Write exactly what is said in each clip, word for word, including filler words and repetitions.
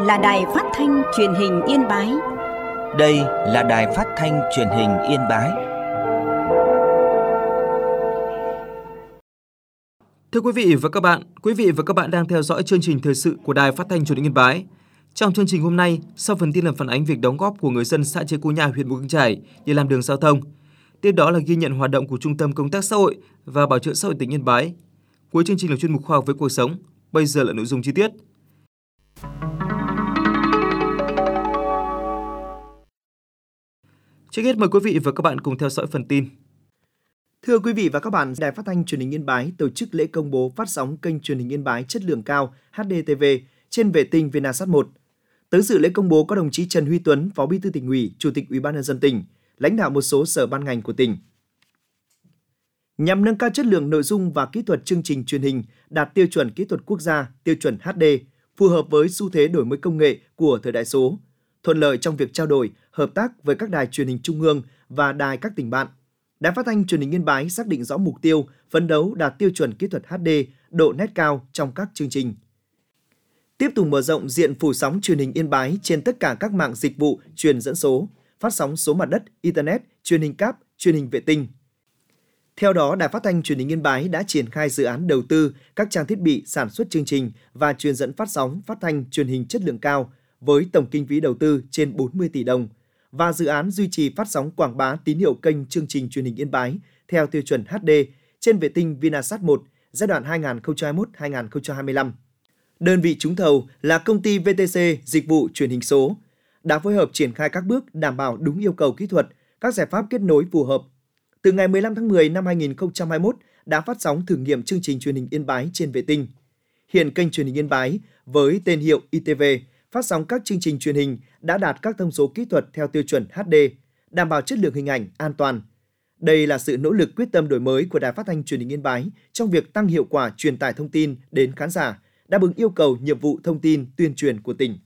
là Đài Phát thanh Truyền hình Yên Bái. Đây là Đài Phát thanh Truyền hình Yên Bái. Thưa quý vị và các bạn, quý vị và các bạn đang theo dõi chương trình thời sự của Đài Phát thanh Truyền hình Yên Bái. Trong chương trình hôm nay, sau phần tin là phản ánh việc đóng góp của người dân xã Chế Cú Nha, huyện Mù Căng Chải để làm đường giao thông. Tiếp đó là ghi nhận hoạt động của Trung tâm Công tác Xã hội và Bảo trợ Xã hội tỉnh Yên Bái. Cuối chương trình là chuyên mục khoa học với cuộc sống. Bây giờ là nội dung chi tiết. Trước hết mời quý vị và các bạn cùng theo dõi phần tin. Thưa quý vị và các bạn, Đài Phát thanh Truyền hình Yên Bái tổ chức lễ công bố phát sóng kênh truyền hình Yên Bái chất lượng cao hát đê tê vê trên vệ tinh Vinasat một. Tới dự lễ công bố có đồng chí Trần Huy Tuấn, Phó Bí thư Tỉnh ủy, Chủ tịch Ủy ban nhân dân tỉnh, lãnh đạo một số sở ban ngành của tỉnh. Nhằm nâng cao chất lượng nội dung và kỹ thuật chương trình truyền hình đạt tiêu chuẩn kỹ thuật quốc gia, tiêu chuẩn hát đê, phù hợp với xu thế đổi mới công nghệ của thời đại số, thuận lợi trong việc trao đổi, hợp tác với các đài truyền hình trung ương và đài các tỉnh bạn. Đài Phát thanh Truyền hình Yên Bái xác định rõ mục tiêu, phấn đấu đạt tiêu chuẩn kỹ thuật hát đê, độ nét cao trong các chương trình. Tiếp tục mở rộng diện phủ sóng truyền hình Yên Bái trên tất cả các mạng dịch vụ truyền dẫn số, phát sóng số mặt đất, Internet, truyền hình cáp, truyền hình vệ tinh. Theo đó, Đài Phát thanh Truyền hình Yên Bái đã triển khai dự án đầu tư các trang thiết bị sản xuất chương trình và truyền dẫn phát sóng phát thanh truyền hình chất lượng cao với tổng kinh phí đầu tư trên bốn mươi tỷ đồng và dự án duy trì phát sóng quảng bá tín hiệu kênh chương trình truyền hình Yên Bái theo tiêu chuẩn hát đê trên vệ tinh Vinasat một giai đoạn hai nghìn không trăm hai mươi mốt đến hai nghìn không trăm hai mươi lăm. Đơn vị trúng thầu là công ty vê tê xê Dịch vụ Truyền hình số đã phối hợp triển khai các bước đảm bảo đúng yêu cầu kỹ thuật, các giải pháp kết nối phù hợp. Từ ngày mười lăm tháng mười năm hai nghìn không trăm hai mươi mốt đã phát sóng thử nghiệm chương trình truyền hình Yên Bái trên vệ tinh. Hiện kênh truyền hình Yên Bái với tên hiệu i tê vê phát sóng các chương trình truyền hình đã đạt các thông số kỹ thuật theo tiêu chuẩn hát đê, đảm bảo chất lượng hình ảnh an toàn. Đây là sự nỗ lực quyết tâm đổi mới của Đài Phát thanh Truyền hình Yên Bái trong việc tăng hiệu quả truyền tải thông tin đến khán giả, đáp ứng yêu cầu nhiệm vụ thông tin tuyên truyền của tỉnh.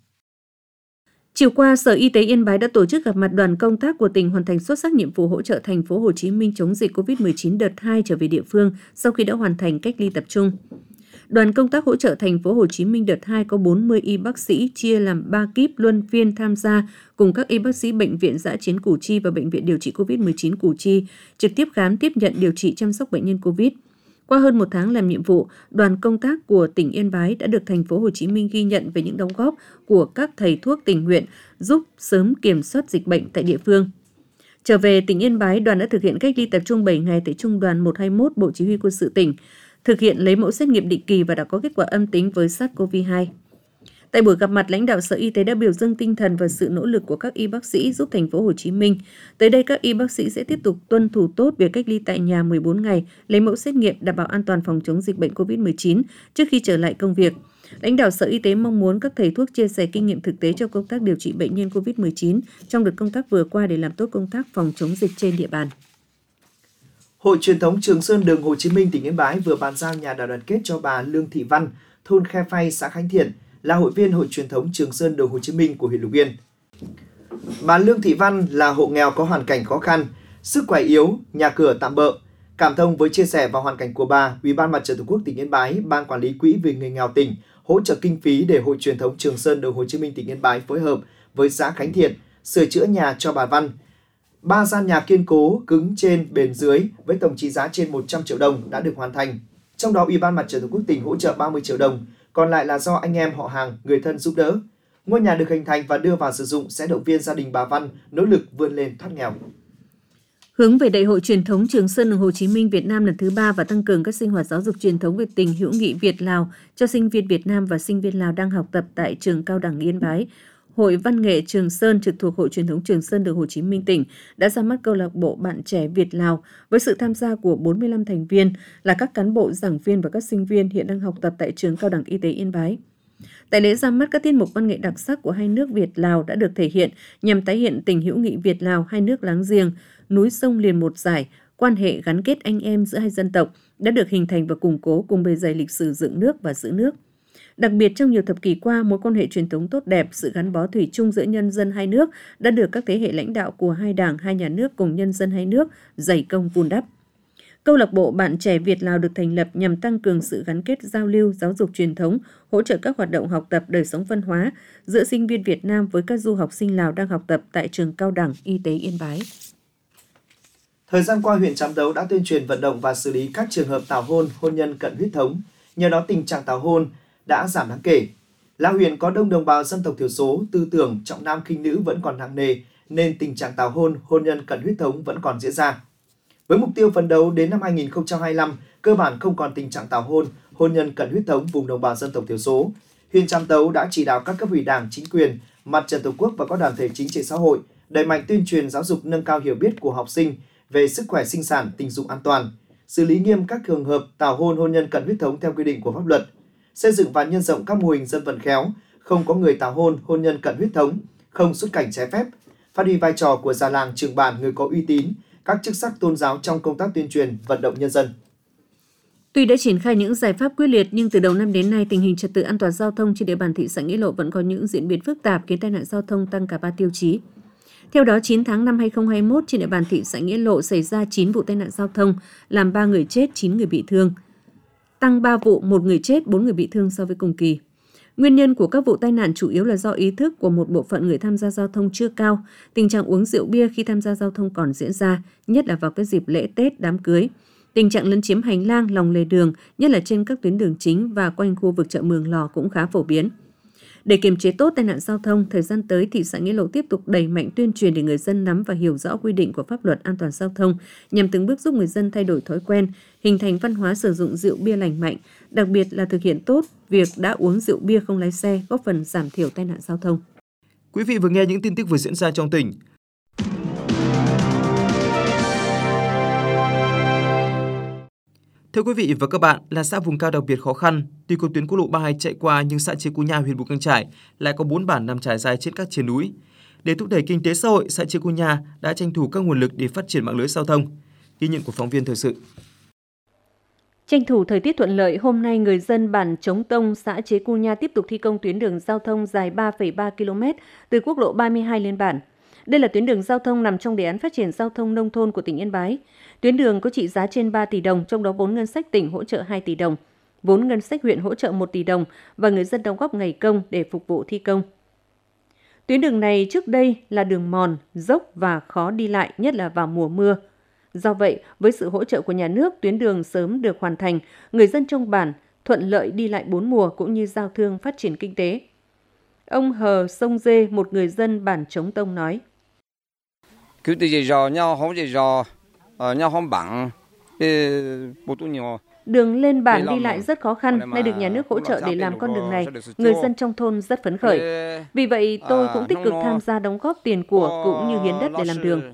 Chiều qua, Sở Y tế Yên Bái đã tổ chức gặp mặt đoàn công tác của tỉnh hoàn thành xuất sắc nhiệm vụ hỗ trợ thành phố Hồ Chí Minh chống dịch covid mười chín đợt hai trở về địa phương sau khi đã hoàn thành cách ly tập trung. Đoàn công tác hỗ trợ thành phố Hồ Chí Minh đợt hai có bốn mươi y bác sĩ chia làm ba kíp luân phiên tham gia cùng các y bác sĩ Bệnh viện Dã chiến Củ Chi và Bệnh viện điều trị covid mười chín Củ Chi trực tiếp khám, tiếp nhận, điều trị, chăm sóc bệnh nhân Covid. Qua hơn một tháng làm nhiệm vụ, đoàn công tác của tỉnh Yên Bái đã được thành phố Hồ Chí Minh ghi nhận về những đóng góp của các thầy thuốc tình nguyện giúp sớm kiểm soát dịch bệnh tại địa phương. Trở về tỉnh Yên Bái, đoàn đã thực hiện cách ly tập trung bảy ngày tại Trung đoàn một hai mốt Bộ Chỉ huy Quân sự tỉnh, thực hiện lấy mẫu xét nghiệm định kỳ và đã có kết quả âm tính với SARS-xê o vê hai. Tại buổi gặp mặt, lãnh đạo Sở Y tế đã biểu dương tinh thần và sự nỗ lực của các y bác sĩ giúp thành phố Hồ Chí Minh. Tới đây, các y bác sĩ sẽ tiếp tục tuân thủ tốt việc cách ly tại nhà mười bốn ngày, lấy mẫu xét nghiệm đảm bảo an toàn phòng chống dịch bệnh covid mười chín trước khi trở lại công việc. Lãnh đạo Sở Y tế mong muốn các thầy thuốc chia sẻ kinh nghiệm thực tế trong công tác điều trị bệnh nhân covid mười chín trong đợt công tác vừa qua để làm tốt công tác phòng chống dịch trên địa bàn. Hội truyền thống Trường Sơn đường Hồ Chí Minh tỉnh Yên Bái vừa bàn giao nhà đại đoàn kết cho bà Lương Thị Văn, thôn Khe Phay, xã Khánh Thiện, là hội viên Hội truyền thống Trường Sơn đường Hồ Chí Minh của huyện Lục Yên. Bà Lương Thị Văn là hộ nghèo có hoàn cảnh khó khăn, sức khỏe yếu, nhà cửa tạm bợ. Cảm thông với chia sẻ và hoàn cảnh của bà, Ủy ban Mặt trận Tổ quốc tỉnh Yên Bái, Ban Quản lý Quỹ vì người nghèo tỉnh hỗ trợ kinh phí để Hội truyền thống Trường Sơn đường Hồ Chí Minh tỉnh Yên Bái phối hợp với xã Khánh Thiện sửa chữa nhà cho bà Văn. Ba gian nhà kiên cố, cứng trên, bền dưới với tổng trị giá trên một trăm triệu đồng đã được hoàn thành. Trong đó, Ủy ban Mặt trận Tổ quốc tỉnh hỗ trợ ba mươi triệu đồng, còn lại là do anh em họ hàng, người thân giúp đỡ. Ngôi nhà được hình thành và đưa vào sử dụng sẽ động viên gia đình bà Văn nỗ lực vươn lên thoát nghèo. Hướng về Đại hội truyền thống Trường Sơn đường Hồ Chí Minh Việt Nam lần thứ ba và tăng cường các sinh hoạt giáo dục truyền thống về tình hữu nghị Việt-Lào cho sinh viên Việt Nam và sinh viên Lào đang học tập tại trường cao đẳng Yên Bái, Hội Văn nghệ Trường Sơn trực thuộc Hội truyền thống Trường Sơn đường Hồ Chí Minh tỉnh đã ra mắt câu lạc bộ Bạn trẻ Việt-Lào với sự tham gia của bốn mươi lăm thành viên là các cán bộ, giảng viên và các sinh viên hiện đang học tập tại trường cao đẳng y tế Yên Bái. Tại lễ ra mắt, các tiết mục văn nghệ đặc sắc của hai nước Việt-Lào đã được thể hiện nhằm tái hiện tình hữu nghị Việt-Lào, hai nước láng giềng, núi sông liền một dải, quan hệ gắn kết anh em giữa hai dân tộc đã được hình thành và củng cố cùng bề dày lịch sử dựng nước và giữ nước. Đặc biệt trong nhiều thập kỷ qua, mối quan hệ truyền thống tốt đẹp, sự gắn bó thủy chung giữa nhân dân hai nước đã được các thế hệ lãnh đạo của hai đảng, hai nhà nước cùng nhân dân hai nước dày công vun đắp. Câu lạc bộ Bạn trẻ Việt Lào được thành lập nhằm tăng cường sự gắn kết giao lưu, giáo dục truyền thống, hỗ trợ các hoạt động học tập đời sống văn hóa giữa sinh viên Việt Nam với các du học sinh Lào đang học tập tại trường Cao đẳng Y tế Yên Bái. Thời gian qua, huyện Trạm Tấu đã tuyên truyền vận động và xử lý các trường hợp tảo hôn, hôn nhân cận huyết thống. Nhờ đó tình trạng tảo hôn đã giảm đáng kể. Là huyện có đông đồng bào dân tộc thiểu số, tư tưởng trọng nam khinh nữ vẫn còn nặng nề, nên tình trạng tảo hôn, hôn nhân cận huyết thống vẫn còn diễn ra. Với mục tiêu phấn đấu đến năm hai nghìn không trăm hai mươi lăm, cơ bản không còn tình trạng tảo hôn, hôn nhân cận huyết thống vùng đồng bào dân tộc thiểu số, huyện Trạm Tấu đã chỉ đạo các cấp ủy Đảng, chính quyền, Mặt trận Tổ quốc và các đoàn thể chính trị xã hội đẩy mạnh tuyên truyền giáo dục nâng cao hiểu biết của học sinh về sức khỏe sinh sản, tình dục an toàn, xử lý nghiêm các trường hợp tảo hôn, hôn nhân cận huyết thống theo quy định của pháp luật, xây dựng và nhân rộng các mô hình dân vận khéo, không có người tảo hôn, hôn nhân cận huyết thống, không xuất cảnh trái phép, phát huy vai trò của già làng, trưởng bản, người có uy tín, các chức sắc tôn giáo trong công tác tuyên truyền, vận động nhân dân. Tuy đã triển khai những giải pháp quyết liệt nhưng từ đầu năm đến nay tình hình trật tự an toàn giao thông trên địa bàn thị xã Nghĩa Lộ vẫn có những diễn biến phức tạp khiến tai nạn giao thông tăng cả ba tiêu chí. Theo đó, chín tháng năm hai nghìn không trăm hai mươi mốt trên địa bàn thị xã Nghĩa Lộ xảy ra chín vụ tai nạn giao thông, làm ba người chết, chín người bị thương. Tăng ba vụ, một người chết, bốn người bị thương so với cùng kỳ. Nguyên nhân của các vụ tai nạn chủ yếu là do ý thức của một bộ phận người tham gia giao thông chưa cao, tình trạng uống rượu bia khi tham gia giao thông còn diễn ra, nhất là vào các dịp lễ Tết, đám cưới. Tình trạng lấn chiếm hành lang, lòng lề đường, nhất là trên các tuyến đường chính và quanh khu vực chợ Mường Lò cũng khá phổ biến. Để kiềm chế tốt tai nạn giao thông, thời gian tới, thị xã Nghĩa Lộ tiếp tục đẩy mạnh tuyên truyền để người dân nắm và hiểu rõ quy định của pháp luật an toàn giao thông, nhằm từng bước giúp người dân thay đổi thói quen, hình thành văn hóa sử dụng rượu bia lành mạnh, đặc biệt là thực hiện tốt việc đã uống rượu bia không lái xe, góp phần giảm thiểu tai nạn giao thông. Quý vị vừa nghe những tin tức vừa diễn ra trong tỉnh. Thưa quý vị và các bạn, là xã vùng cao đặc biệt khó khăn, tuy có tuyến quốc lộ ba mươi hai chạy qua nhưng xã Chế Cú Nha, huyện Mù Cang Chải lại có bốn bản nằm trải dài trên các triền núi. Để thúc đẩy kinh tế xã hội, xã Chế Cú Nha đã tranh thủ các nguồn lực để phát triển mạng lưới giao thông. Ghi nhận của phóng viên thời sự. Tranh thủ thời tiết thuận lợi, hôm nay người dân bản Trống Tông, xã Chế Cú Nha tiếp tục thi công tuyến đường giao thông dài ba phẩy ba ki lô mét từ quốc lộ ba mươi hai lên bản. Đây là tuyến đường giao thông nằm trong đề án phát triển giao thông nông thôn của tỉnh Yên Bái. Tuyến đường có trị giá trên ba tỷ đồng, trong đó vốn ngân sách tỉnh hỗ trợ hai tỷ đồng, vốn ngân sách huyện hỗ trợ một tỷ đồng và người dân đóng góp ngày công để phục vụ thi công. Tuyến đường này trước đây là đường mòn, dốc và khó đi lại, nhất là vào mùa mưa. Do vậy, với sự hỗ trợ của nhà nước, tuyến đường sớm được hoàn thành, người dân trong bản thuận lợi đi lại bốn mùa cũng như giao thương phát triển kinh tế. Ông Hờ Sông Dê, một người dân bản Trống Tông nói. Đường lên bản đi lại rất khó khăn, nay được nhà nước hỗ trợ để làm con đường này, người dân trong thôn rất phấn khởi. Vì vậy, tôi cũng tích cực tham gia đóng góp tiền của cũng như hiến đất để làm đường.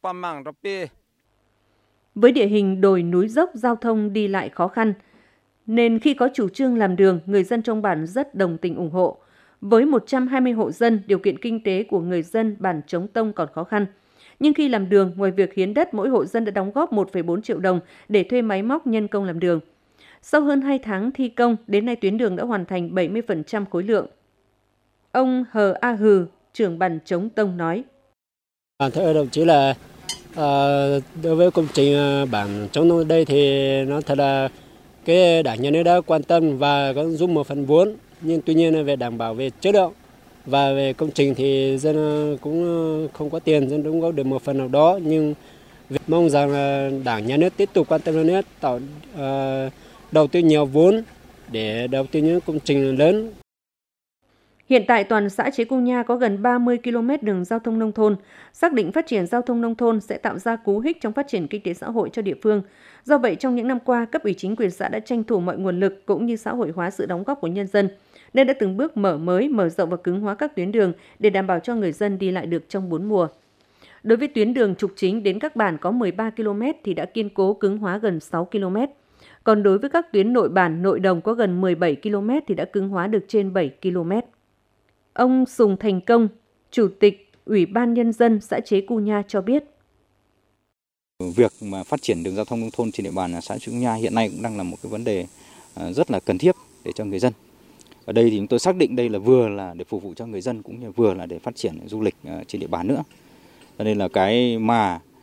Với địa hình đồi núi dốc, giao thông đi lại khó khăn, nên khi có chủ trương làm đường, người dân trong bản rất đồng tình ủng hộ. Với một trăm hai mươi hộ dân, điều kiện kinh tế của người dân bản Trống Tông còn khó khăn. Nhưng khi làm đường, ngoài việc hiến đất, mỗi hộ dân đã đóng góp một phẩy bốn triệu đồng để thuê máy móc nhân công làm đường. Sau hơn hai tháng thi công, đến nay tuyến đường đã hoàn thành bảy mươi phần trăm khối lượng. Ông Hờ A Hừ, trưởng bản Trống Tông nói. Thưa đồng chí là uh, đối với công trình bản Trống Tông đây thì nó thật là cái đảng nhà nước đã quan tâm và có giúp một phần vốn, nhưng tuy nhiên về đảm bảo về chất lượng và về công trình thì dân cũng không có tiền, dân đóng góp được một phần nào đó, nhưng mong rằng đảng nhà nước tiếp tục quan tâm hơn nữa, tạo uh, đầu tư nhiều vốn để đầu tư những công trình lớn. Hiện tại toàn xã Chế Cú Nha có gần ba mươi ki lô mét đường giao thông nông thôn. Xác định phát triển giao thông nông thôn sẽ tạo ra cú hích trong phát triển kinh tế xã hội cho địa phương. Do vậy, trong những năm qua, cấp ủy chính quyền xã đã tranh thủ mọi nguồn lực cũng như xã hội hóa sự đóng góp của nhân dân, nên đã từng bước mở mới, mở rộng và cứng hóa các tuyến đường để đảm bảo cho người dân đi lại được trong bốn mùa. Đối với tuyến đường trục chính đến các bản có mười ba ki lô mét thì đã kiên cố cứng hóa gần sáu ki lô mét. Còn đối với các tuyến nội bản, nội đồng có gần mười bảy ki lô mét thì đã cứng hóa được trên bảy ki lô mét. Ông Sùng Thành Công, Chủ tịch Ủy ban Nhân dân xã Chế Cú Nha cho biết. Việc mà phát triển đường giao thông nông thôn trên địa bàn xã Chế Cú Nha hiện nay cũng đang là một cái vấn đề rất là cần thiết để cho người dân. Ở đây thì chúng tôi xác định đây là vừa là để phục vụ cho người dân cũng như vừa là để phát triển du lịch trên địa bàn nữa. Cho nên là cái mà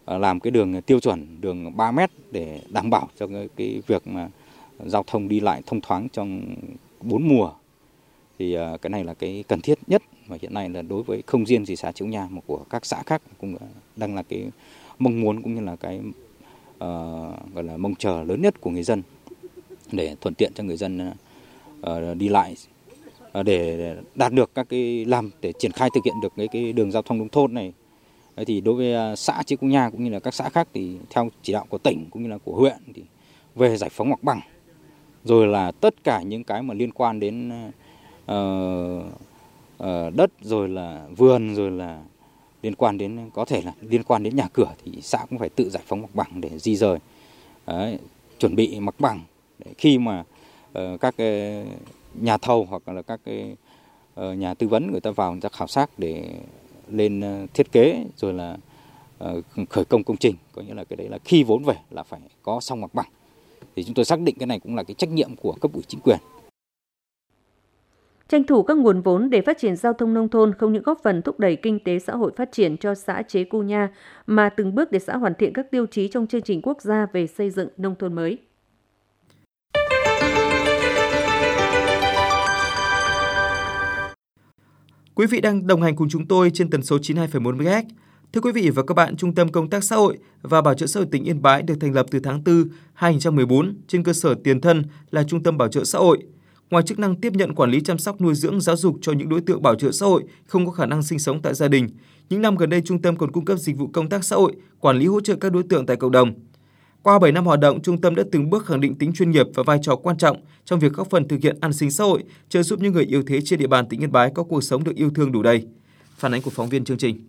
làm cái đường tiêu chuẩn đường ba mét để đảm bảo cho cái, cái việc mà giao thông đi lại thông thoáng trong bốn mùa. Thì cái này là cái cần thiết nhất mà hiện nay là đối với không riêng gì xã Triềng Nha mà của các xã khác cũng đang là cái mong muốn cũng như là cái uh, gọi là mong chờ lớn nhất của người dân để thuận tiện cho người dân uh, đi lại uh, để đạt được các cái làm để triển khai thực hiện được cái cái đường giao thông nông thôn này. Đấy thì đối với uh, xã Triềng Nha cũng như là các xã khác thì theo chỉ đạo của tỉnh cũng như là của huyện thì về giải phóng mặt bằng rồi là tất cả những cái mà liên quan đến uh, uh, đất rồi là vườn rồi là liên quan đến có thể là liên quan đến nhà cửa thì xã cũng phải tự giải phóng mặt bằng để di rời. Đấy, chuẩn bị mặt bằng để khi mà uh, các uh, nhà thầu hoặc là các uh, nhà tư vấn người ta vào người ta khảo sát để lên uh, thiết kế rồi là uh, khởi công công trình, có nghĩa là cái đấy là khi vốn về là phải có xong mặt bằng. Thì chúng tôi xác định cái này cũng là cái trách nhiệm của cấp ủy chính quyền. Tranh thủ các nguồn vốn để phát triển giao thông nông thôn không những góp phần thúc đẩy kinh tế xã hội phát triển cho xã Chế Cu Nha, mà từng bước để xã hoàn thiện các tiêu chí trong chương trình quốc gia về xây dựng nông thôn mới. Quý vị đang đồng hành cùng chúng tôi trên tần số chín mươi hai phẩy bốn mê ga héc. Thưa quý vị và các bạn, Trung tâm Công tác Xã hội và Bảo trợ Xã hội tỉnh Yên Bái được thành lập từ tháng tư năm hai nghìn không trăm mười bốn trên cơ sở tiền thân là Trung tâm Bảo trợ Xã hội. Ngoài chức năng tiếp nhận quản lý chăm sóc nuôi dưỡng giáo dục cho những đối tượng bảo trợ xã hội không có khả năng sinh sống tại gia đình, những năm gần đây trung tâm còn cung cấp dịch vụ công tác xã hội, quản lý hỗ trợ các đối tượng tại cộng đồng. Qua bảy năm hoạt động, trung tâm đã từng bước khẳng định tính chuyên nghiệp và vai trò quan trọng trong việc góp phần thực hiện an sinh xã hội, trợ giúp những người yếu thế trên địa bàn tỉnh Yên Bái có cuộc sống được yêu thương đủ đầy. Phản ánh của phóng viên chương trình.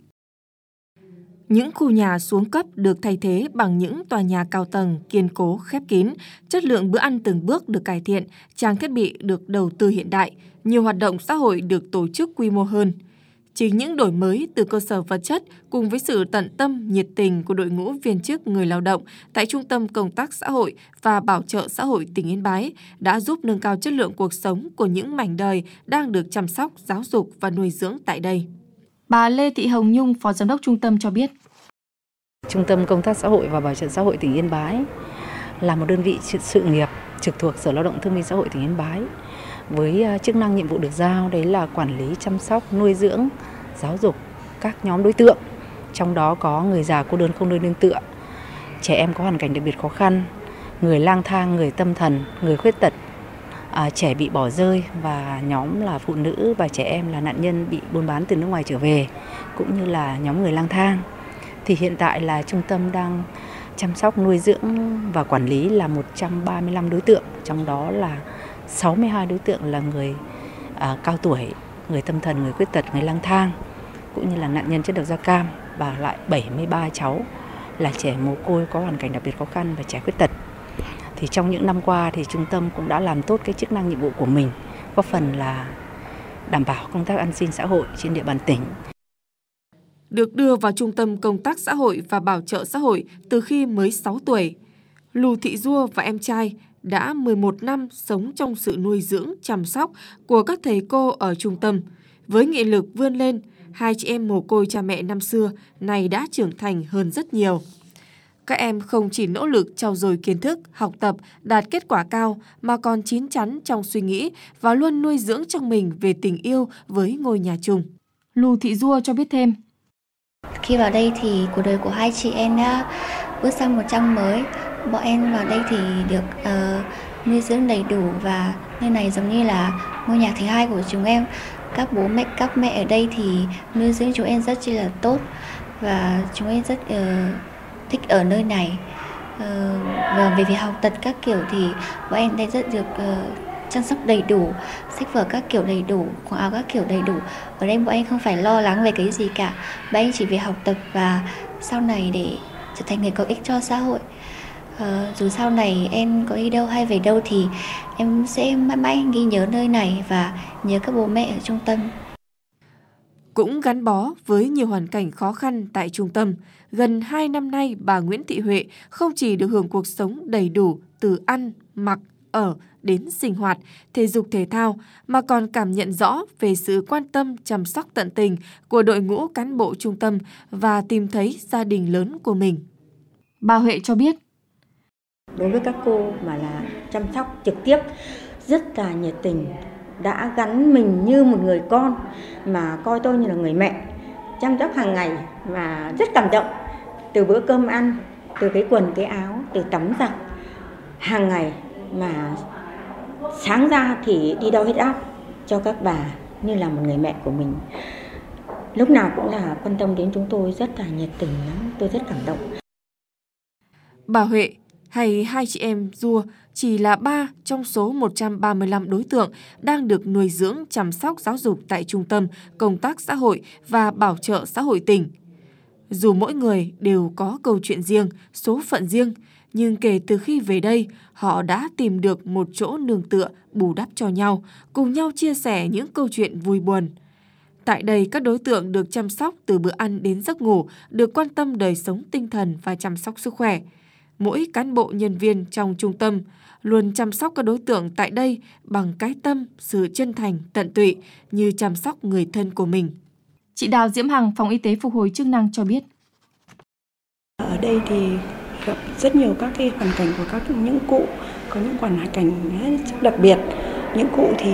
Những khu nhà xuống cấp được thay thế bằng những tòa nhà cao tầng, kiên cố, khép kín, chất lượng bữa ăn từng bước được cải thiện, trang thiết bị được đầu tư hiện đại, nhiều hoạt động xã hội được tổ chức quy mô hơn. Chính những đổi mới từ cơ sở vật chất cùng với sự tận tâm, nhiệt tình của đội ngũ viên chức người lao động tại Trung tâm Công tác Xã hội và Bảo trợ Xã hội tỉnh Yên Bái đã giúp nâng cao chất lượng cuộc sống của những mảnh đời đang được chăm sóc, giáo dục và nuôi dưỡng tại đây. Bà Lê Thị Hồng Nhung, Phó Giám đốc Trung tâm cho biết. Trung tâm Công tác Xã hội và Bảo trợ Xã hội tỉnh Yên Bái là một đơn vị sự nghiệp trực thuộc Sở Lao động Thương binh Xã hội tỉnh Yên Bái với chức năng nhiệm vụ được giao đấy là quản lý, chăm sóc, nuôi dưỡng, giáo dục các nhóm đối tượng, trong đó có người già cô đơn không nơi nương tựa, trẻ em có hoàn cảnh đặc biệt khó khăn, người lang thang, người tâm thần, người khuyết tật, à, trẻ bị bỏ rơi và nhóm là phụ nữ và trẻ em là nạn nhân bị buôn bán từ nước ngoài trở về, cũng như là nhóm người lang thang. Thì hiện tại là trung tâm đang chăm sóc, nuôi dưỡng và quản lý là một trăm ba mươi lăm đối tượng, trong đó là sáu mươi hai đối tượng là người à, cao tuổi, người tâm thần, người khuyết tật, người lang thang, cũng như là nạn nhân chất độc da cam, và lại bảy mươi ba cháu là trẻ mồ côi có hoàn cảnh đặc biệt khó khăn và trẻ khuyết tật. Thì trong những năm qua thì trung tâm cũng đã làm tốt cái chức năng nhiệm vụ của mình, góp phần là đảm bảo công tác an sinh xã hội trên địa bàn tỉnh. Được đưa vào Trung tâm Công tác Xã hội và Bảo trợ Xã hội từ khi mới sáu tuổi, Lù Thị Dua và em trai đã mười một năm sống trong sự nuôi dưỡng, chăm sóc của các thầy cô ở trung tâm. Với nghị lực vươn lên, hai chị em mồ côi cha mẹ năm xưa này đã trưởng thành hơn rất nhiều. Các em không chỉ nỗ lực trau dồi kiến thức, học tập, đạt kết quả cao mà còn chín chắn trong suy nghĩ và luôn nuôi dưỡng trong mình về tình yêu với ngôi nhà chung. Lù Thị Dua cho biết thêm. Khi vào đây thì cuộc đời của hai chị em đã bước sang một trang mới. Bọn em vào đây thì được uh, nuôi dưỡng đầy đủ và nơi này giống như là ngôi nhà thứ hai của chúng em. Các bố mẹ, các mẹ ở đây thì nuôi dưỡng chúng em rất chi là tốt và chúng em rất uh, thích ở nơi này. Uh, và về việc học tập các kiểu thì bọn em đây rất được uh, chăm sóc đầy đủ, sách vở các kiểu đầy đủ, quần áo các kiểu đầy đủ. Ở đây bọn em không phải lo lắng về cái gì cả. Bọn em chỉ về học tập và sau này để trở thành người có ích cho xã hội. À, dù sau này em có đi đâu hay về đâu thì em sẽ mãi mãi ghi nhớ nơi này và nhớ các bố mẹ ở trung tâm. Cũng gắn bó với nhiều hoàn cảnh khó khăn tại trung tâm, gần hai năm nay bà Nguyễn Thị Huệ không chỉ được hưởng cuộc sống đầy đủ từ ăn, mặc, ở đến sinh hoạt, thể dục thể thao, mà còn cảm nhận rõ về sự quan tâm chăm sóc tận tình của đội ngũ cán bộ trung tâm và tìm thấy gia đình lớn của mình. Bà Huệ cho biết. Đối với các cô mà là chăm sóc trực tiếp, rất là nhiệt tình, đã gắn mình như một người con mà coi tôi như là người mẹ, chăm sóc hàng ngày mà rất cảm động. Từ bữa cơm ăn, từ cái quần cái áo, từ tắm giặt hàng ngày mà sáng ra thì đi đo huyết áp cho các bà như là một người mẹ của mình. Lúc nào cũng là quan tâm đến chúng tôi, rất là nhiệt tình lắm, tôi rất cảm động. Bà Huệ hay hai chị em Dua chỉ là ba trong số một trăm ba mươi lăm đối tượng đang được nuôi dưỡng chăm sóc giáo dục tại Trung tâm Công tác Xã hội và Bảo trợ Xã hội tỉnh. Dù mỗi người đều có câu chuyện riêng, số phận riêng, nhưng kể từ khi về đây, họ đã tìm được một chỗ nương tựa, bù đắp cho nhau, cùng nhau chia sẻ những câu chuyện vui buồn. Tại đây, các đối tượng được chăm sóc từ bữa ăn đến giấc ngủ, được quan tâm đời sống tinh thần và chăm sóc sức khỏe. Mỗi cán bộ nhân viên trong trung tâm luôn chăm sóc các đối tượng tại đây bằng cái tâm, sự chân thành, tận tụy như chăm sóc người thân của mình. Chị Đào Diễm Hằng, Phòng Y tế Phục hồi chức năng cho biết. Ở đây thì gặp rất nhiều các cái hoàn cảnh của các những cụ, có những hoàn cảnh rất đặc biệt. Những cụ thì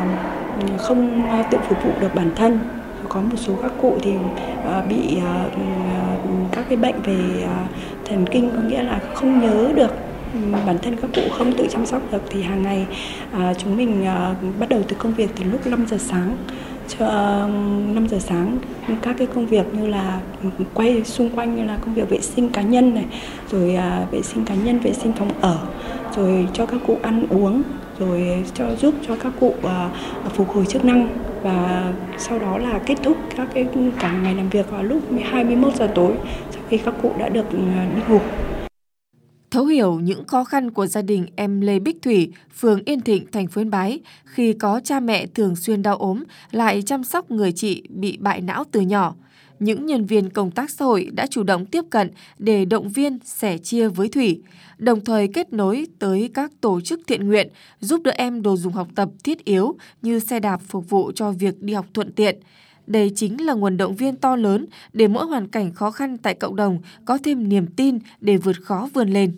không tự phục vụ được bản thân. Có một số các cụ thì bị các cái bệnh về thần kinh, có nghĩa là không nhớ được bản thân các cụ, không tự chăm sóc được. Thì hàng ngày chúng mình bắt đầu từ công việc từ lúc năm giờ sáng cho năm giờ sáng, các cái công việc như là quay xung quanh như là công việc vệ sinh cá nhân này, rồi vệ sinh cá nhân, vệ sinh phòng ở, rồi cho các cụ ăn uống, rồi cho giúp cho các cụ phục hồi chức năng, và sau đó là kết thúc các cái cả ngày làm việc vào lúc hai mươi mốt giờ tối sau khi các cụ đã được đi ngủ. Thấu hiểu những khó khăn của gia đình em Lê Bích Thủy, phường Yên Thịnh, thành phố Yên Bái, khi có cha mẹ thường xuyên đau ốm, lại chăm sóc người chị bị bại não từ nhỏ, những nhân viên công tác xã hội đã chủ động tiếp cận để động viên, sẻ chia với Thủy, đồng thời kết nối tới các tổ chức thiện nguyện, giúp đỡ em đồ dùng học tập thiết yếu như xe đạp phục vụ cho việc đi học thuận tiện. Đây chính là nguồn động viên to lớn để mỗi hoàn cảnh khó khăn tại cộng đồng có thêm niềm tin để vượt khó vươn lên.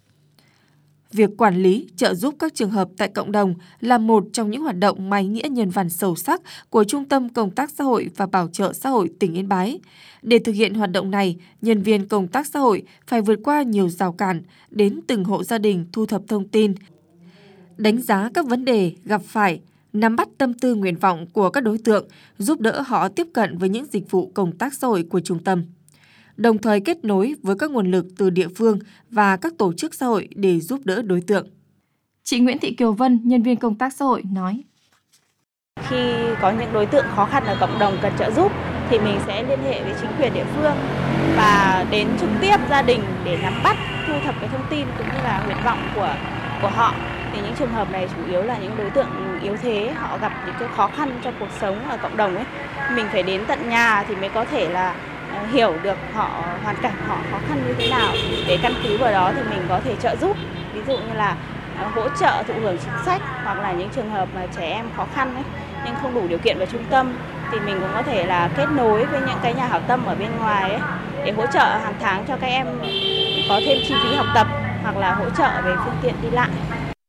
Việc quản lý, trợ giúp các trường hợp tại cộng đồng là một trong những hoạt động mang ý nghĩa nhân văn sâu sắc của Trung tâm Công tác Xã hội và Bảo trợ Xã hội tỉnh Yên Bái. Để thực hiện hoạt động này, nhân viên công tác xã hội phải vượt qua nhiều rào cản, đến từng hộ gia đình thu thập thông tin, đánh giá các vấn đề gặp phải, nắm bắt tâm tư nguyện vọng của các đối tượng, giúp đỡ họ tiếp cận với những dịch vụ công tác xã hội của trung tâm, đồng thời kết nối với các nguồn lực từ địa phương và các tổ chức xã hội để giúp đỡ đối tượng. Chị Nguyễn Thị Kiều Vân, nhân viên công tác xã hội nói: Khi có những đối tượng khó khăn ở cộng đồng cần trợ giúp thì mình sẽ liên hệ với chính quyền địa phương và đến trực tiếp gia đình để nắm bắt, thu thập cái thông tin cũng như là nguyện vọng của của họ. Thì những trường hợp này chủ yếu là những đối tượng yếu thế, họ gặp những cái khó khăn trong cuộc sống ở cộng đồng ấy. Mình phải đến tận nhà thì mới có thể là hiểu được họ hoàn cảnh họ khó khăn như thế nào, để căn cứ vào đó thì mình có thể trợ giúp, ví dụ như là hỗ trợ thụ hưởng chính sách, hoặc là những trường hợp mà trẻ em khó khăn ấy, nhưng không đủ điều kiện vào trung tâm thì mình cũng có thể là kết nối với những cái nhà hảo tâm ở bên ngoài ấy, để hỗ trợ hàng tháng cho các em có thêm chi phí học tập hoặc là hỗ trợ về phương tiện đi lại.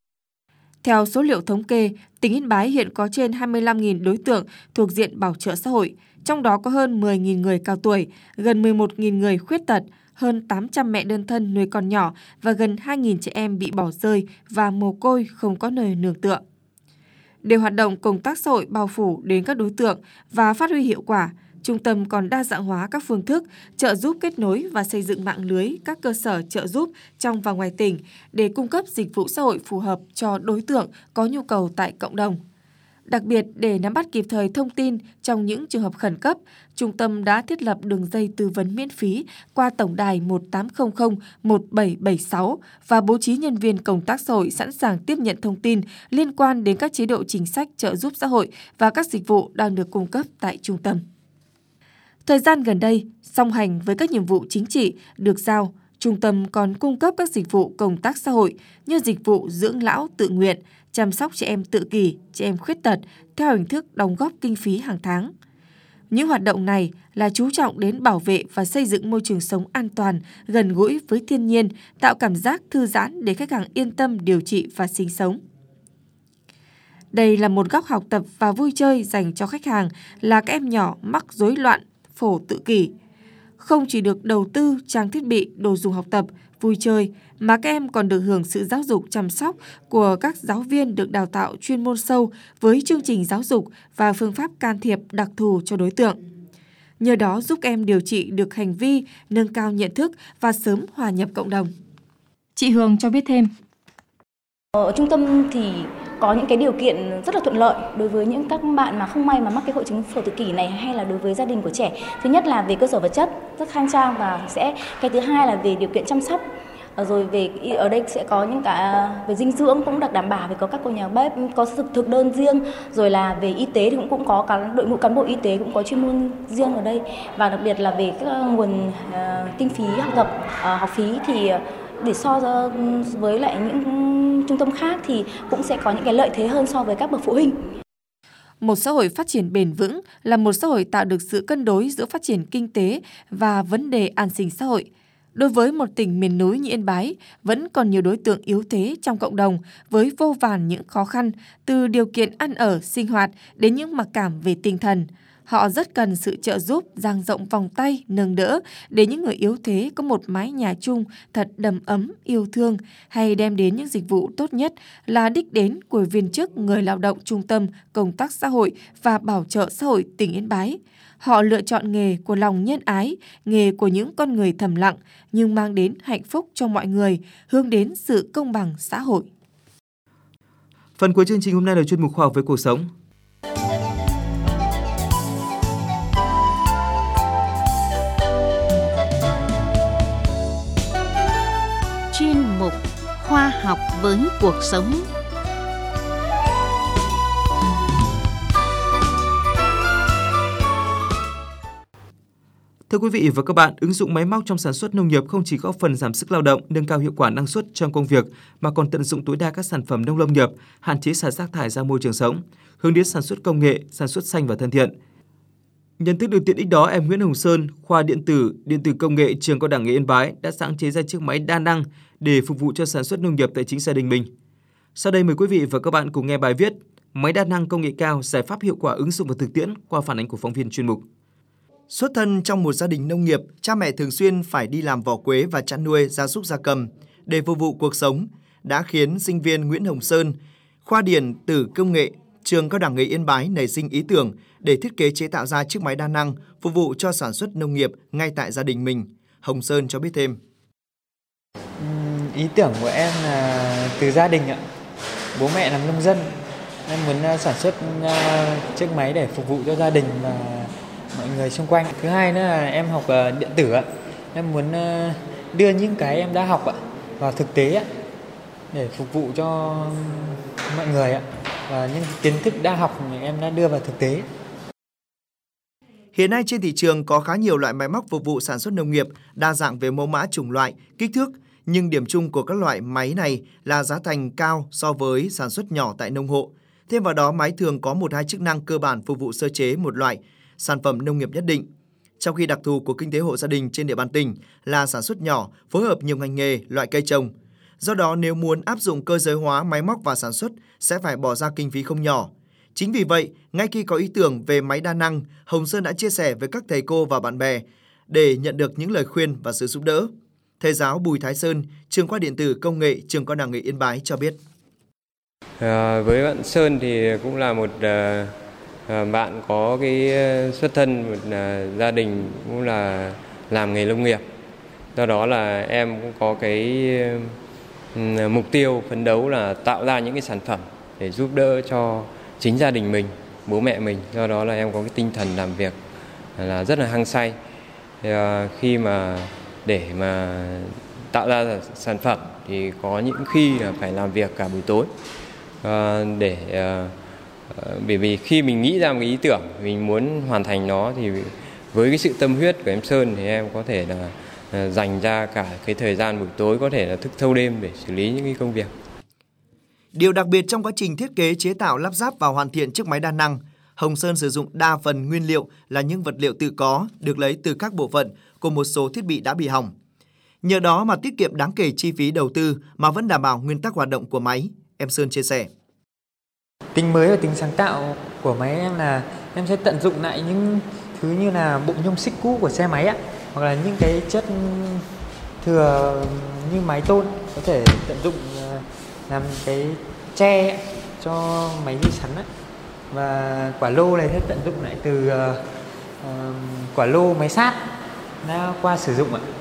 Theo số liệu thống kê, tỉnh Yên Bái hiện có trên hai mươi lăm nghìn đối tượng thuộc diện bảo trợ xã hội, trong đó có hơn mười nghìn người cao tuổi, gần mười một nghìn người khuyết tật, hơn tám trăm mẹ đơn thân nuôi con nhỏ và gần hai nghìn trẻ em bị bỏ rơi và mồ côi không có nơi nương tựa. Để hoạt động công tác xã hội bao phủ đến các đối tượng và phát huy hiệu quả, trung tâm còn đa dạng hóa các phương thức trợ giúp kết nối và xây dựng mạng lưới các cơ sở trợ giúp trong và ngoài tỉnh để cung cấp dịch vụ xã hội phù hợp cho đối tượng có nhu cầu tại cộng đồng. Đặc biệt, để nắm bắt kịp thời thông tin trong những trường hợp khẩn cấp, trung tâm đã thiết lập đường dây tư vấn miễn phí qua tổng đài một tám không không một bảy bảy sáu và bố trí nhân viên công tác xã hội sẵn sàng tiếp nhận thông tin liên quan đến các chế độ chính sách trợ giúp xã hội và các dịch vụ đang được cung cấp tại trung tâm. Thời gian gần đây, song hành với các nhiệm vụ chính trị được giao, trung tâm còn cung cấp các dịch vụ công tác xã hội như dịch vụ dưỡng lão tự nguyện, chăm sóc trẻ em tự kỷ, trẻ em khuyết tật theo hình thức đóng góp kinh phí hàng tháng. Những hoạt động này là chú trọng đến bảo vệ và xây dựng môi trường sống an toàn, gần gũi với thiên nhiên, tạo cảm giác thư giãn để khách hàng yên tâm điều trị và sinh sống. Đây là một góc học tập và vui chơi dành cho khách hàng là các em nhỏ mắc rối loạn phổ tự kỷ. Không chỉ được đầu tư trang thiết bị, đồ dùng học tập, vui chơi, mà các em còn được hưởng sự giáo dục chăm sóc của các giáo viên được đào tạo chuyên môn sâu với chương trình giáo dục và phương pháp can thiệp đặc thù cho đối tượng. Nhờ đó giúp em điều trị được hành vi, nâng cao nhận thức và sớm hòa nhập cộng đồng. Chị Hương cho biết thêm. Ở trung tâm thì có những cái điều kiện rất là thuận lợi đối với những các bạn mà không may mà mắc cái hội chứng phổ tự kỷ này, hay là đối với gia đình của trẻ. Thứ nhất là về cơ sở vật chất rất khang trang, và sẽ cái thứ hai là về điều kiện chăm sóc. Rồi về ở đây sẽ có những cả về dinh dưỡng cũng được đảm bảo, vì có các cô nhà bếp có thực thực đơn riêng, rồi là về y tế thì cũng cũng có cả đội ngũ cán bộ y tế cũng có chuyên môn riêng ở đây, và đặc biệt là về các nguồn uh, kinh phí học tập, uh, học phí thì để so với lại những trung tâm khác thì cũng sẽ có những cái lợi thế hơn so với các bậc phụ huynh. Một xã hội phát triển bền vững là một xã hội tạo được sự cân đối giữa phát triển kinh tế và vấn đề an sinh xã hội. Đối với một tỉnh miền núi như Yên Bái, vẫn còn nhiều đối tượng yếu thế trong cộng đồng với vô vàn những khó khăn, từ điều kiện ăn ở, sinh hoạt đến những mặc cảm về tinh thần. Họ rất cần sự trợ giúp, dang rộng vòng tay, nâng đỡ để những người yếu thế có một mái nhà chung thật đầm ấm, yêu thương, hay đem đến những dịch vụ tốt nhất là đích đến của viên chức người lao động Trung tâm Công tác Xã hội và Bảo trợ Xã hội tỉnh Yên Bái. Họ lựa chọn nghề của lòng nhân ái, nghề của những con người thầm lặng nhưng mang đến hạnh phúc cho mọi người, hướng đến sự công bằng xã hội. Phần cuối chương trình hôm nay là chuyên mục khoa học với cuộc sống. Chuyên mục khoa học với cuộc sống. Thưa quý vị và các bạn, ứng dụng máy móc trong sản xuất nông nghiệp không chỉ góp phần giảm sức lao động, nâng cao hiệu quả năng suất trong công việc, mà còn tận dụng tối đa các sản phẩm nông lâm nghiệp, hạn chế xả rác thải ra môi trường sống, hướng đến sản xuất công nghệ, sản xuất xanh và thân thiện. Nhận thức được tiện ích đó, em Nguyễn Hồng Sơn, khoa điện tử, điện tử công nghệ trường Cao đẳng nghề Yên Bái đã sáng chế ra chiếc máy đa năng để phục vụ cho sản xuất nông nghiệp tại chính gia đình mình. Sau đây mời quý vị và các bạn cùng nghe bài viết Máy đa năng công nghệ cao, giải pháp hiệu quả ứng dụng vào thực tiễn qua phản ánh của phóng viên chuyên mục. Xuất thân trong một gia đình nông nghiệp, cha mẹ thường xuyên phải đi làm vỏ quế và chăn nuôi gia súc gia cầm để phục vụ cuộc sống, đã khiến sinh viên Nguyễn Hồng Sơn, khoa điện tử công nghệ, trường Cao đẳng nghề Yên Bái nảy sinh ý tưởng để thiết kế chế tạo ra chiếc máy đa năng phục vụ cho sản xuất nông nghiệp ngay tại gia đình mình. Hồng Sơn cho biết thêm. Ý tưởng của em là từ gia đình ạ. Bố mẹ làm nông dân, em muốn sản xuất chiếc máy để phục vụ cho gia đình và mọi người xung quanh. Thứ hai nữa là em học điện tử ạ. Em muốn đưa những cái em đã học ạ vào thực tế ạ, để phục vụ cho mọi người ạ. Và những kiến thức đã học thì em đã đưa vào thực tế. Hiện nay trên thị trường có khá nhiều loại máy móc phục vụ sản xuất nông nghiệp, đa dạng về mẫu mã, chủng loại, kích thước, nhưng điểm chung của các loại máy này là giá thành cao so với sản xuất nhỏ tại nông hộ. Thêm vào đó, máy thường có một hai chức năng cơ bản phục vụ sơ chế một loại sản phẩm nông nghiệp nhất định. Trong khi đặc thù của kinh tế hộ gia đình trên địa bàn tỉnh là sản xuất nhỏ, phối hợp nhiều ngành nghề, loại cây trồng. Do đó, nếu muốn áp dụng cơ giới hóa máy móc vào sản xuất sẽ phải bỏ ra kinh phí không nhỏ. Chính vì vậy, ngay khi có ý tưởng về máy đa năng, Hồng Sơn đã chia sẻ với các thầy cô và bạn bè để nhận được những lời khuyên và sự giúp đỡ. Thầy giáo Bùi Thái Sơn, trường khoa điện tử công nghệ, trường Cao đẳng nghề Yên Bái cho biết. À, với bạn Sơn thì cũng là một à, bạn có cái xuất thân một à, gia đình cũng là làm nghề nông nghiệp. Do đó là em cũng có cái um, mục tiêu phấn đấu là tạo ra những cái sản phẩm để giúp đỡ cho chính gia đình mình, bố mẹ mình. Do đó là em có cái tinh thần làm việc là rất là hăng say. Thì, uh, khi mà để mà tạo ra sản phẩm thì có những khi là phải làm việc cả buổi tối uh, để uh, bởi vì khi mình nghĩ ra một ý tưởng mình muốn hoàn thành nó thì với cái sự tâm huyết của em Sơn thì em có thể là dành ra cả cái thời gian buổi tối, có thể là thức thâu đêm để xử lý những cái công việc. Điều đặc biệt trong quá trình thiết kế, chế tạo, lắp ráp và hoàn thiện chiếc máy đa năng, Hồng Sơn sử dụng đa phần nguyên liệu là những vật liệu tự có được lấy từ các bộ phận của một số thiết bị đã bị hỏng. Nhờ đó mà tiết kiệm đáng kể chi phí đầu tư mà vẫn đảm bảo nguyên tắc hoạt động của máy, em Sơn chia sẻ. Tính mới và tính sáng tạo của máy em là em sẽ tận dụng lại những thứ như là bộ nhôm xích cũ của xe máy ạ, hoặc là những cái chất thừa như mái tôn có thể tận dụng làm cái tre cho máy ghi sắn ấy. Và quả lô này sẽ tận dụng lại từ uh, quả lô máy sát đã qua sử dụng ạ.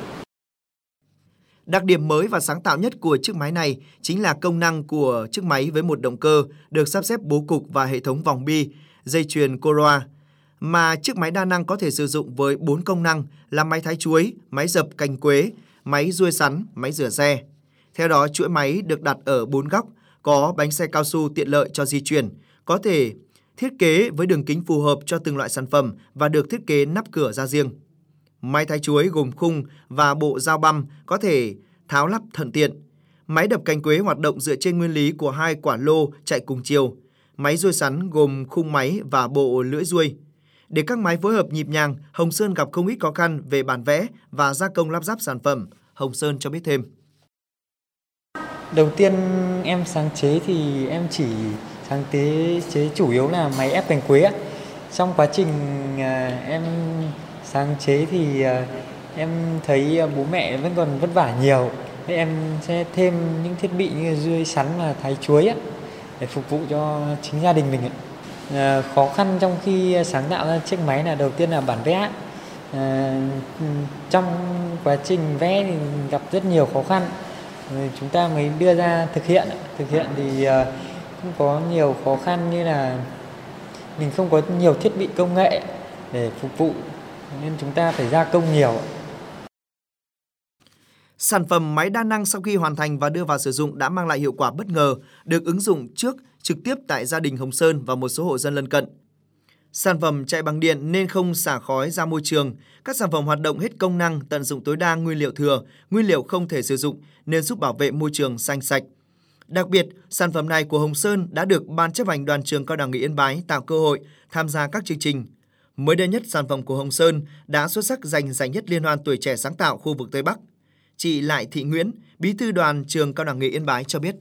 Đặc điểm mới và sáng tạo nhất của chiếc máy này chính là công năng của chiếc máy với một động cơ được sắp xếp bố cục và hệ thống vòng bi, dây chuyền Coroa, mà chiếc máy đa năng có thể sử dụng với bốn công năng là máy thái chuối, máy dập cành quế, máy ruôi sắn, máy rửa xe. Theo đó, chuỗi máy được đặt ở bốn góc, có bánh xe cao su tiện lợi cho di chuyển, có thể thiết kế với đường kính phù hợp cho từng loại sản phẩm và được thiết kế nắp cửa ra riêng. Máy thái chuối gồm khung và bộ dao băm có thể tháo lắp thuận tiện. Máy đập cành quế hoạt động dựa trên nguyên lý của hai quả lô chạy cùng chiều. Máy ruôi sắn gồm khung máy và bộ lưỡi ruôi. Để các máy phối hợp nhịp nhàng, Hồng Sơn gặp không ít khó khăn về bản vẽ và gia công lắp ráp sản phẩm. Hồng Sơn cho biết thêm. Đầu tiên em sáng chế thì em chỉ sáng chế chế chủ yếu là máy ép cành quế. Trong quá trình em sáng chế thì em thấy bố mẹ vẫn còn vất vả nhiều. Nên em sẽ thêm những thiết bị như ruôi sắn và thái chuối để phục vụ cho chính gia đình mình. À, khó khăn trong khi sáng tạo ra chiếc máy là đầu tiên là bản vẽ. À, trong quá trình vẽ thì gặp rất nhiều khó khăn, rồi chúng ta mới đưa ra thực hiện. Thực hiện thì uh, cũng có nhiều khó khăn như là mình không có nhiều thiết bị công nghệ để phục vụ nên chúng ta phải gia công nhiều. Sản phẩm máy đa năng sau khi hoàn thành và đưa vào sử dụng đã mang lại hiệu quả bất ngờ, được ứng dụng trước trực tiếp tại gia đình Hồng Sơn và một số hộ dân lân cận. Sản phẩm chạy bằng điện nên không xả khói ra môi trường. Các sản phẩm hoạt động hết công năng, tận dụng tối đa nguyên liệu thừa, nguyên liệu không thể sử dụng nên giúp bảo vệ môi trường xanh sạch. Đặc biệt, sản phẩm này của Hồng Sơn đã được Ban chấp hành Đoàn trường Cao đẳng nghề Yên Bái tạo cơ hội tham gia các chương trình. Mới đây nhất, sản phẩm của Hồng Sơn đã xuất sắc giành giải nhất Liên hoan tuổi trẻ sáng tạo khu vực Tây Bắc. Chị Lại Thị Nguyễn, Bí thư Đoàn trường Cao đẳng nghề Yên Bái cho biết.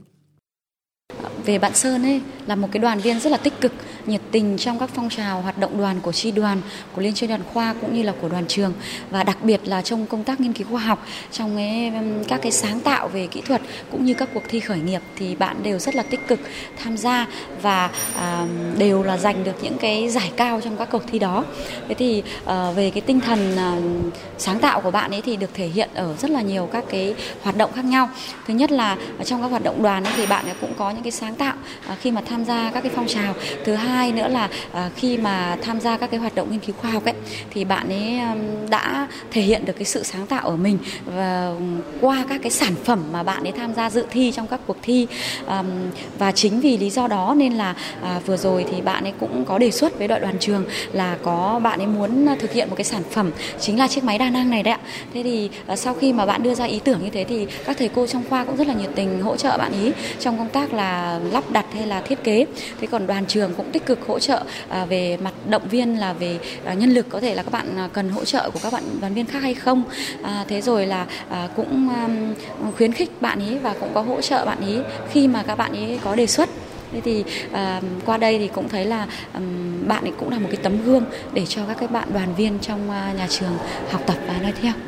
Về bạn Sơn ấy là một cái đoàn viên rất là tích cực, nhiệt tình trong các phong trào hoạt động đoàn của chi đoàn, của liên chuyên đoàn khoa cũng như là của đoàn trường, và đặc biệt là trong công tác nghiên cứu khoa học, trong cái, các cái sáng tạo về kỹ thuật cũng như các cuộc thi khởi nghiệp thì bạn đều rất là tích cực tham gia và à, đều là giành được những cái giải cao trong các cuộc thi đó. Thế thì à, về cái tinh thần à, sáng tạo của bạn ấy thì được thể hiện ở rất là nhiều các cái hoạt động khác nhau. Thứ nhất là trong các hoạt động đoàn ấy thì bạn ấy cũng có những cái sáng tạo à, khi mà tham gia các cái phong trào. Thứ hai nữa là à, khi mà tham gia các cái hoạt động nghiên cứu khoa học ấy thì bạn ấy um, đã thể hiện được cái sự sáng tạo ở mình và um, qua các cái sản phẩm mà bạn ấy tham gia dự thi trong các cuộc thi. Um, và chính vì lý do đó nên là à, vừa rồi thì bạn ấy cũng có đề xuất với đội đoàn trường là có bạn ấy muốn thực hiện một cái sản phẩm chính là chiếc máy đa năng này đấy ạ. Thế thì à, sau khi mà bạn đưa ra ý tưởng như thế thì các thầy cô trong khoa cũng rất là nhiệt tình hỗ trợ bạn ấy trong công tác là lắp đặt hay là thiết kế. Thế còn đoàn trường cũng tích cực hỗ trợ à, về mặt động viên là về à, nhân lực, có thể là các bạn à, cần hỗ trợ của các bạn đoàn viên khác hay không. À, thế rồi là à, cũng à, khuyến khích bạn ấy và cũng có hỗ trợ bạn ấy khi mà các bạn ấy có đề xuất. Thế thì à, qua đây thì cũng thấy là um, bạn ấy cũng là một cái tấm gương để cho các các bạn đoàn viên trong uh, nhà trường học tập và nói theo.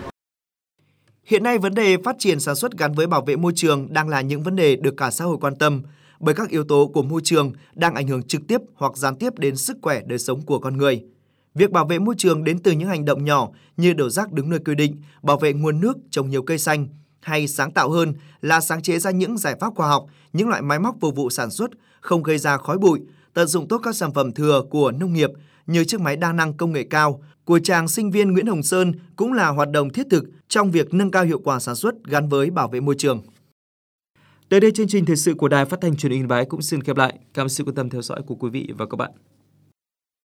Hiện nay, vấn đề phát triển sản xuất gắn với bảo vệ môi trường đang là những vấn đề được cả xã hội quan tâm, bởi các yếu tố của môi trường đang ảnh hưởng trực tiếp hoặc gián tiếp đến sức khỏe đời sống của con người. Việc bảo vệ môi trường đến từ những hành động nhỏ như đổ rác đúng nơi quy định, bảo vệ nguồn nước, trồng nhiều cây xanh, hay sáng tạo hơn là sáng chế ra những giải pháp khoa học, những loại máy móc phục vụ sản xuất không gây ra khói bụi, tận dụng tốt các sản phẩm thừa của nông nghiệp như chiếc máy đa năng công nghệ cao của chàng sinh viên Nguyễn Hồng Sơn cũng là hoạt động thiết thực trong việc nâng cao hiệu quả sản xuất gắn với bảo vệ môi trường. Tới đây chương trình thời sự của Đài Phát thanh Truyền hình Yên Bái cũng xin khép lại. Cảm ơn sự quan tâm theo dõi của quý vị và các bạn.